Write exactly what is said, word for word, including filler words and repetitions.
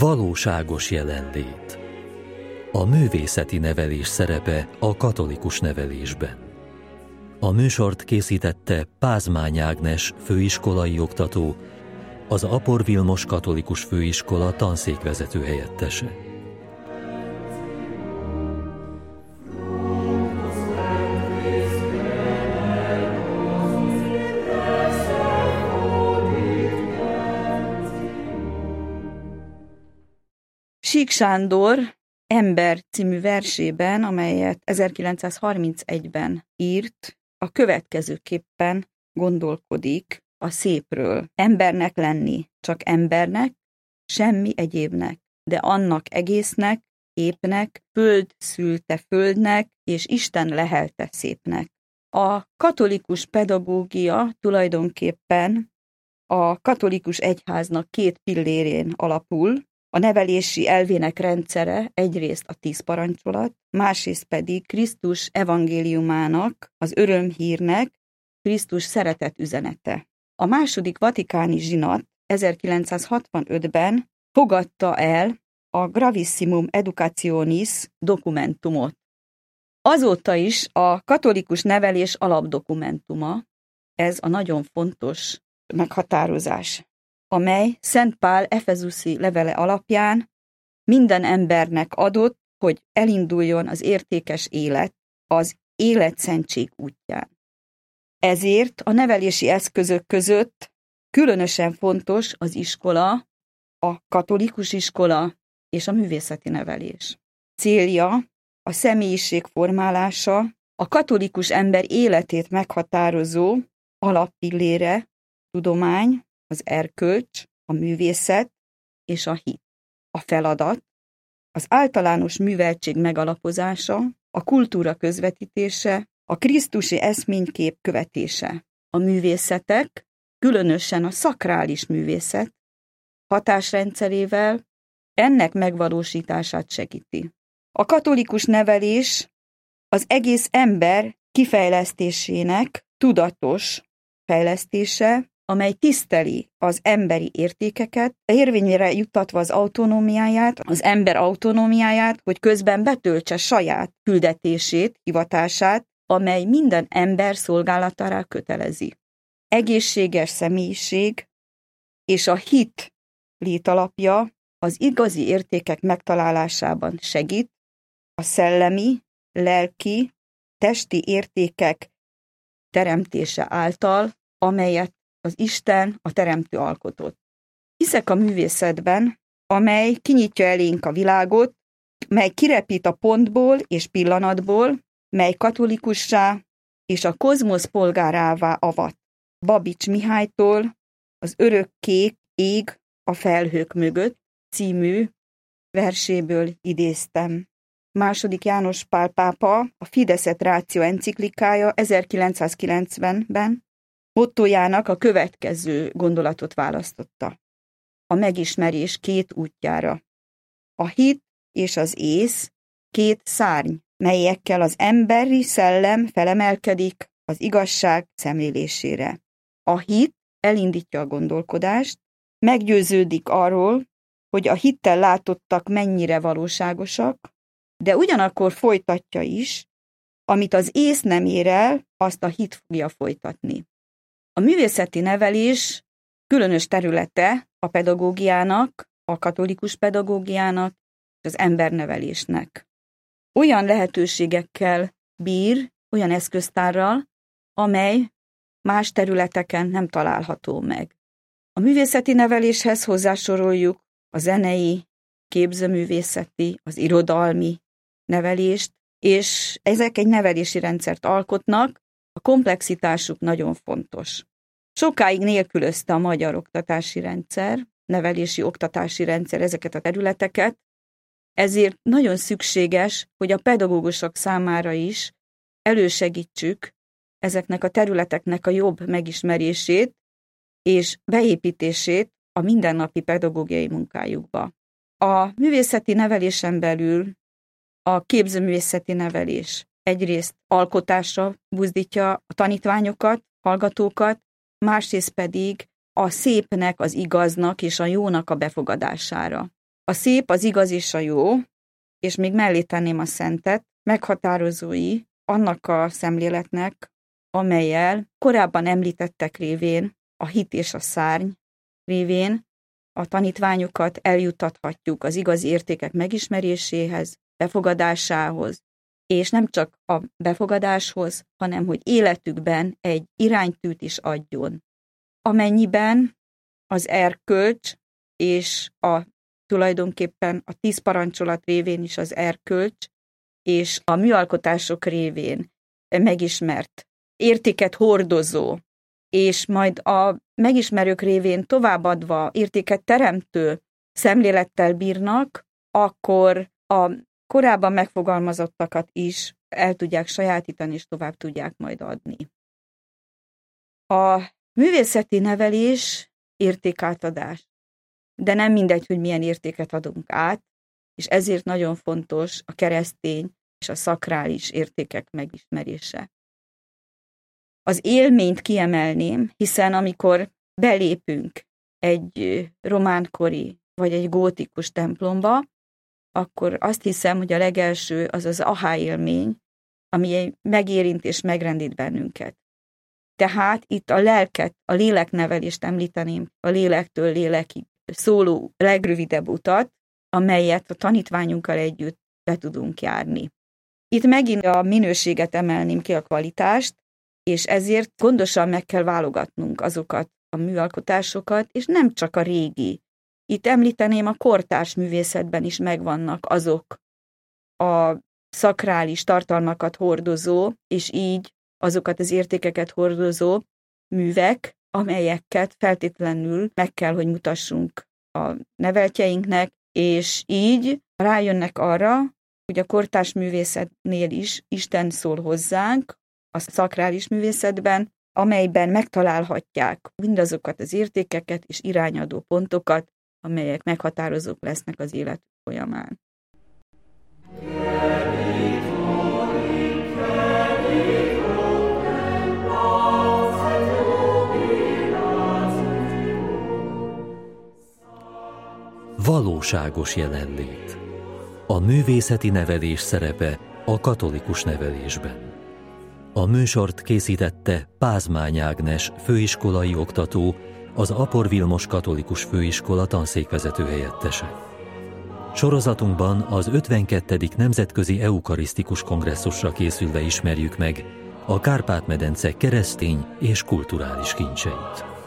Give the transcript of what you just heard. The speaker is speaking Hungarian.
Valóságos jelenlét. A művészeti nevelés szerepe a katolikus nevelésben. A műsort készítette Pázmány Ágnes főiskolai oktató, az Apor Vilmos Katolikus Főiskola tanszékvezető helyettese. Sík Sándor Ember című versében, amelyet ezerkilencszázharmincegyben írt, a következőképpen gondolkodik a szépről. Embernek lenni, csak embernek, semmi egyébnek, de annak egésznek, épnek, föld szülte földnek, és Isten lehelte szépnek. A katolikus pedagógia tulajdonképpen a katolikus egyháznak két pillérén alapul. A nevelési elvének rendszere egyrészt a tíz parancsolat, másrészt pedig Krisztus evangéliumának, az örömhírnek, Krisztus szeretet üzenete. A második vatikáni zsinat ezerkilencszázhatvanötben fogadta el a Gravissimum Educationis dokumentumot. Azóta is a katolikus nevelés alapdokumentuma, ez a nagyon fontos meghatározás, amely Szent Pál efezuszi levele alapján minden embernek adott, hogy elinduljon az értékes élet, az életszentség útján. Ezért a nevelési eszközök között különösen fontos az iskola, a katolikus iskola és a művészeti nevelés. Célja a személyiség formálása, a katolikus ember életét meghatározó alappillére, tudomány, az erkölcs, a művészet és a hit. A feladat, az általános műveltség megalapozása, a kultúra közvetítése, a krisztusi eszménykép követése. A művészetek, különösen a szakrális művészet hatásrendszerével ennek megvalósítását segíti. A katolikus nevelés az egész ember kifejlesztésének tudatos fejlesztése, amely tiszteli az emberi értékeket, érvényre juttatva az autonómiáját, az ember autonómiáját, hogy közben betöltse saját küldetését, hivatását, amely minden ember szolgálatára kötelezi. Egészséges személyiség és a hit létalapja az igazi értékek megtalálásában segít, a szellemi, lelki, testi értékek teremtése által, amelyet az Isten a teremtő alkotott. Hiszek a művészetben, amely kinyitja elénk a világot, mely kirepít a pontból és pillanatból, mely katolikussá és a kozmosz polgárává avat. Babics Mihálytól az Örök kék ég a felhők mögött című verséből idéztem. Második János Pál pápa a Fides et Ratio enciklikája ezerkilencszázkilencvenben mottójának a következő gondolatot választotta. A megismerés két útjára. A hit és az ész két szárny, melyekkel az emberi szellem felemelkedik az igazság szemlélésére. A hit elindítja a gondolkodást, meggyőződik arról, hogy a hittel látottak mennyire valóságosak, de ugyanakkor folytatja is, amit az ész nem ér el, azt a hit fogja folytatni. A művészeti nevelés különös területe a pedagógiának, a katolikus pedagógiának és az embernevelésnek. Olyan lehetőségekkel bír, olyan eszköztárral, amely más területeken nem található meg. A művészeti neveléshez hozzásoroljuk a zenei, képzőművészeti, az irodalmi nevelést, és ezek egy nevelési rendszert alkotnak, a komplexitásuk nagyon fontos. Sokáig nélkülözte a magyar oktatási rendszer, nevelési oktatási rendszer ezeket a területeket, ezért nagyon szükséges, hogy a pedagógusok számára is elősegítsük ezeknek a területeknek a jobb megismerését és beépítését a mindennapi pedagógiai munkájukba. A művészeti nevelésen belül a képzőművészeti nevelés egyrészt alkotásra buzdítja a tanítványokat, hallgatókat, másrészt pedig a szépnek, az igaznak és a jónak a befogadására. A szép, az igaz és a jó, és még mellé tenném a szentet, meghatározói annak a szemléletnek, amellyel korábban említettek révén, a hit és a szárny révén a tanítványokat eljuttathatjuk az igazi értékek megismeréséhez, befogadásához, és nem csak a befogadáshoz, hanem hogy életükben egy iránytűt is adjon. Amennyiben az erkölcs és a tulajdonképpen a tíz parancsolat révén is az erkölcs, és a műalkotások révén megismert, értéket hordozó, és majd a megismerők révén továbbadva értéket teremtő szemlélettel bírnak, akkor a korábban megfogalmazottakat is el tudják sajátítani, és tovább tudják majd adni. A művészeti nevelés értékátadás. De nem mindegy, hogy milyen értéket adunk át, és ezért nagyon fontos a keresztény és a szakrális értékek megismerése. Az élményt kiemelném, hiszen amikor belépünk egy románkori vagy egy gótikus templomba, akkor azt hiszem, hogy a legelső az az aha élmény, ami megérint és megrendít bennünket. Tehát itt a lelket, a léleknevelést említeném, a lélektől lélekig szóló legrövidebb utat, amelyet a tanítványunkkal együtt be tudunk járni. Itt megint a minőséget emelném ki, a kvalitást, és ezért gondosan meg kell válogatnunk azokat a műalkotásokat, és nem csak a régi. Itt említeném, a kortárs művészetben is megvannak azok a szakrális tartalmakat hordozó, és így azokat az értékeket hordozó művek, amelyeket feltétlenül meg kell, hogy mutassunk a neveltjeinknek, és így rájönnek arra, hogy a kortárs művészetnél is Isten szól hozzánk, a szakrális művészetben, amelyben megtalálhatják mindazokat az értékeket és irányadó pontokat, amelyek meghatározók lesznek az élet folyamán. Valóságos jelenlét. A művészeti nevelés szerepe a katolikus nevelésben. A műsort készítette Pázmány Ágnes, főiskolai oktató, az Apor Vilmos Katolikus Főiskola tanszékvezető helyettese. Sorozatunkban az ötvenkettedik Nemzetközi Eukarisztikus Kongresszusra készülve ismerjük meg a Kárpát-medence keresztény és kulturális kincseit.